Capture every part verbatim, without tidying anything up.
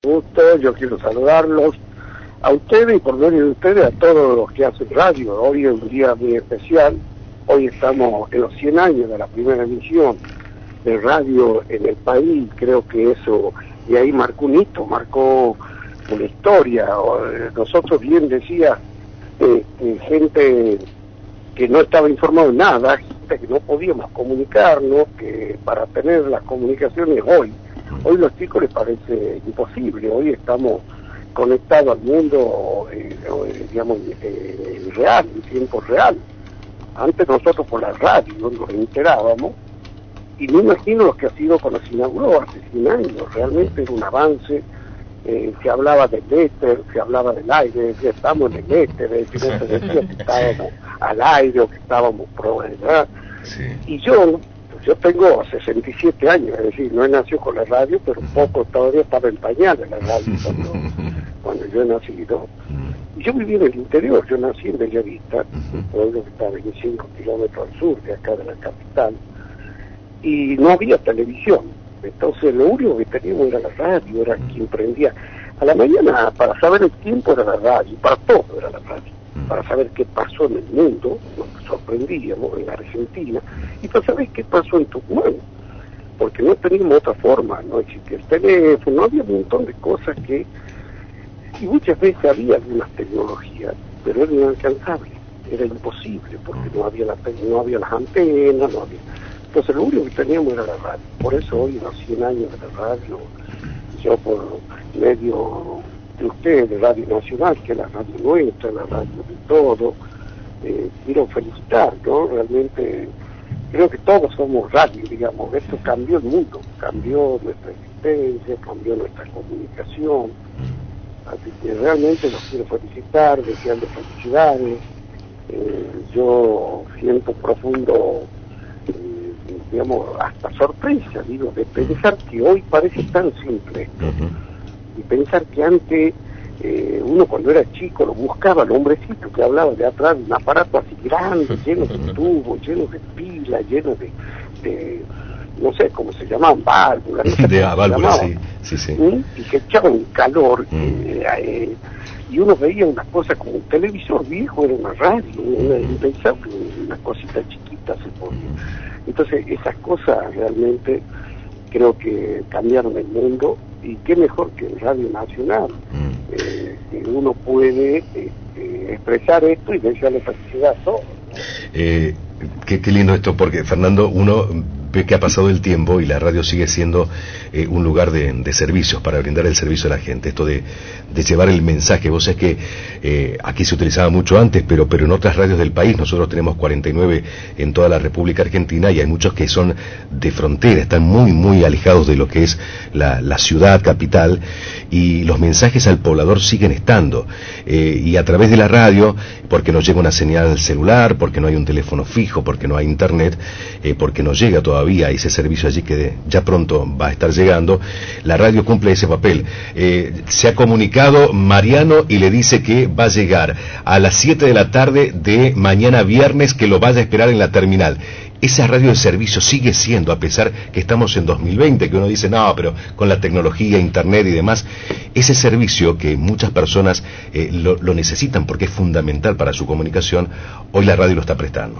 gusto, yo quiero saludarlos a ustedes y por medio de ustedes a todos los que hacen radio. Hoy es un día muy especial, hoy estamos en los cien años de la primera emisión de radio en el país, creo que eso, y ahí marcó un hito, marcó una historia. Nosotros, bien decía, eh, eh, gente que no estaba informado en nada, gente que no podíamos comunicarnos, que para tener las comunicaciones hoy, hoy los chicos les parece imposible, hoy estamos conectados al mundo, eh, eh, digamos, eh, real, en tiempo real. Antes nosotros por la radio nos enterábamos, y no imagino lo que ha sido cuando se inauguró hace cien años, realmente era un avance. Eh, se hablaba del éter, se hablaba del aire, que estamos en el éter, eh, que no se decía que estábamos al aire o que estábamos pro, ¿verdad? Sí. Y yo, yo tengo sesenta y siete años, es decir, no he nacido con la radio, pero un poco todavía estaba en pañales la radio cuando, cuando yo he nacido. Y yo viví en el interior, yo nací en Bellavista, un pueblo que está a veinticinco kilómetros al sur de acá de la capital, y no había televisión. Entonces lo único que teníamos era la radio, era quien prendía. A la mañana, para saber el tiempo era la radio, para todo era la radio. Para saber qué pasó en el mundo, nos sorprendíamos en la Argentina, y para saber qué pasó en Tucumán, porque no teníamos otra forma, no existía el teléfono, no había un montón de cosas que, y muchas veces había algunas tecnologías, pero eran inalcanzables, era imposible, porque no había, la, no había las antenas, no había... Entonces lo único que teníamos era la radio. Por eso hoy, en los cien años de la radio, yo por medio de ustedes, de Radio Nacional, que es la radio nuestra, la radio de todo, eh, quiero felicitar, ¿no? Realmente creo que todos somos radio, digamos. Esto cambió el mundo, cambió nuestra existencia, cambió nuestra comunicación. Así que realmente los quiero felicitar, deseando felicidades. Eh, yo siento profundo, digamos, hasta sorpresa, digo, de pensar que hoy parece tan simple esto, y pensar que antes eh, uno cuando era chico lo buscaba, el hombrecito que hablaba de atrás, un aparato así grande, lleno de tubos, lleno de pilas, lleno de, de no sé cómo se llamaban, válvulas, no sé de cómo válvulas, se sí, sí, sí. ¿Mm? Y que echaban calor, Mm. eh, eh, y uno veía una cosa como un televisor viejo, era una radio, una, impensable, una cosita chiquita se podía. Entonces esas cosas realmente creo que cambiaron el mundo, y qué mejor que en Radio Nacional, eh, que uno puede eh, eh, expresar esto y desearle felicidad a todos, ¿no? Eh, qué, qué lindo esto, porque Fernando, uno ve que ha pasado el tiempo y la radio sigue siendo eh, un lugar de, de servicios, para brindar el servicio a la gente, esto de, de llevar el mensaje. Vos sabés que eh, aquí se utilizaba mucho antes, pero pero en otras radios del país, nosotros tenemos cuarenta y nueve en toda la República Argentina, y hay muchos que son de frontera, están muy muy alejados de lo que es la, la ciudad capital, y los mensajes al poblador siguen estando, eh, y a través de la radio, porque no llega una señal celular, porque no hay un teléfono fijo, porque no hay internet, eh, porque no llega todavía ese servicio allí que ya pronto va a estar llegando, la radio cumple ese papel. Eh, se ha comunicado Mariano y le dice que va a llegar a las siete de la tarde de mañana viernes, que lo vaya a esperar en la terminal. Esa radio de servicio sigue siendo, a pesar que estamos en dos mil veinte, que uno dice, no, pero con la tecnología, internet y demás, ese servicio que muchas personas eh, lo, lo necesitan porque es fundamental para su comunicación, hoy la radio lo está prestando.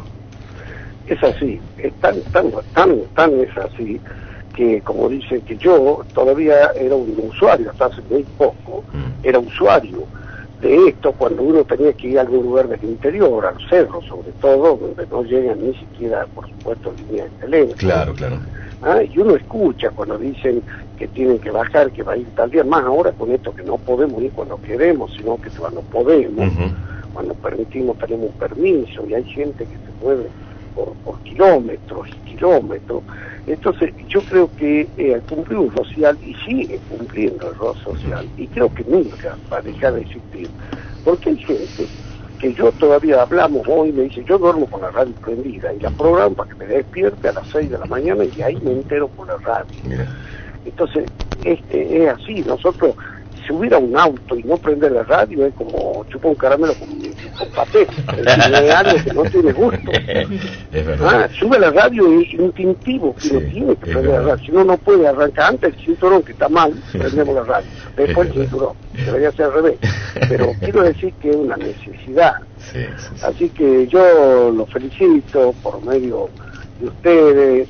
Es así, es tan, tan, tan, tan es así, que como dice, que yo todavía era un usuario, hasta hace muy poco, era usuario de esto cuando uno tenía que ir a algún lugar del interior, a los cerros sobre todo, donde no llegan ni siquiera, por supuesto, líneas de teléfono. Claro, claro. ¿Ah? Y uno escucha cuando dicen que tienen que bajar, que va a ir tal día, más ahora con esto que no podemos ir cuando queremos, sino que cuando podemos, uh-huh. cuando permitimos, tenemos un permiso, y hay gente que se mueve por, por kilómetros y kilómetros. Entonces yo creo que eh, cumplió un social y sigue cumpliendo el rol social, y creo que nunca va a dejar de existir, porque hay gente que yo todavía hablamos hoy, me dice, yo duermo con la radio prendida y la programo para que me despierte a las seis de la mañana, y ahí me entero por la radio. Entonces este es así, nosotros subir a un auto y no prender la radio es como chupar un caramelo con, con paté, es algo que no tiene gusto. Es verdad. Ah, sube la radio y instintivo, que Sí, no tiene que es prender la verdad. radio, si uno no puede arrancar antes el cinturón que está mal, prendemos la radio, después Es el verdad. cinturón, debería ser al revés, pero quiero decir que es una necesidad. Sí, sí, sí. Así que yo los felicito por medio de ustedes,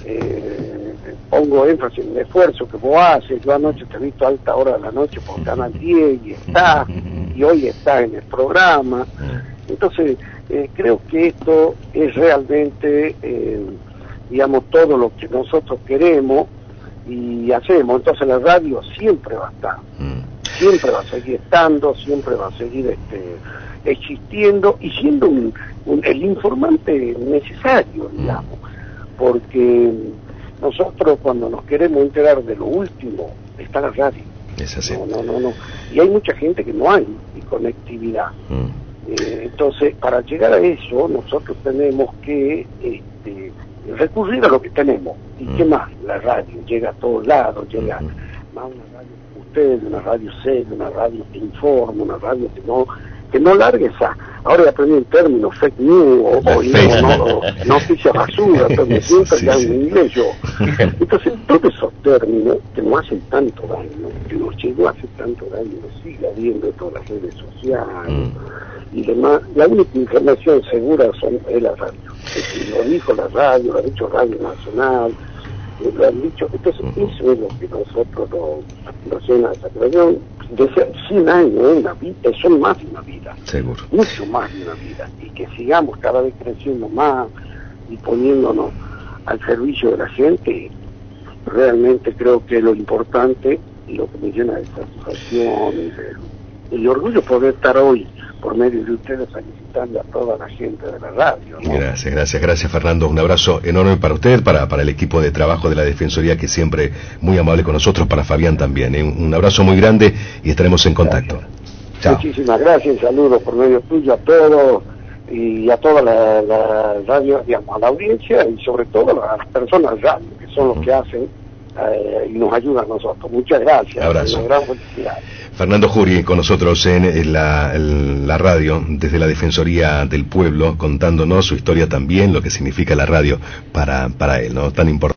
eh, pongo énfasis en el esfuerzo que vos haces. Yo anoche te he visto a alta hora de la noche por Canal diez y está, y hoy está en el programa. Entonces, eh, creo que esto es realmente, eh, digamos, todo lo que nosotros queremos y hacemos. Entonces la radio siempre va a estar, siempre va a seguir estando, siempre va a seguir este, existiendo y siendo un, un, el informante necesario, digamos, porque nosotros cuando nos queremos enterar de lo último, está la radio. Es así. No, no, no, no. Y hay mucha gente que no hay conectividad. Mm. Eh, entonces, para llegar a eso, nosotros tenemos que este, recurrir a lo que tenemos. ¿Y mm. qué más? La radio llega a todos lados, llega mm. más una radio como ustedes, una radio seria, una radio que informa, una radio que no que no largue esa. Ahora aprendí un término, fake news, o, o no, no, noticias basura, pero siempre sí, ya sí. en inglés yo. Entonces, todos esos términos que no hacen tanto daño, que nos llegó a hacer tanto daño, nos sigue habiendo en todas las redes sociales mm. y demás, la única información segura son, es la radio. Es, lo dijo la radio, lo ha dicho Radio Nacional, eh, lo han dicho. Entonces, mm. eso es lo que nosotros nos, nos llena de satisfacción. De ser cien años, ¿eh? Una vida, son más de una vida. Seguro. Mucho más de una vida. Y que sigamos cada vez creciendo más y poniéndonos al servicio de la gente, realmente creo que es lo importante y lo que me llena de satisfacción y de, de orgullo poder estar hoy por medio de ustedes felicitando a toda la gente de la radio, ¿no? Gracias, gracias, gracias Fernando. Un abrazo enorme para usted, para, para el equipo de trabajo de la Defensoría, que siempre muy amable con nosotros, para Fabián también. ¿eh? Un, un abrazo muy grande y estaremos en contacto. Chao. Muchísimas gracias, saludos por medio tuyo a todos y a toda la, la radio, digamos, a la audiencia y sobre todo a las personas radio, que son los uh-huh. que hacen eh, y nos ayudan a nosotros. Muchas gracias. Abrazo. Una gran felicidad. Fernando Juri con nosotros en la, en la radio, desde la Defensoría del Pueblo, contándonos su historia también, lo que significa la radio para, para él, ¿no? Tan importante.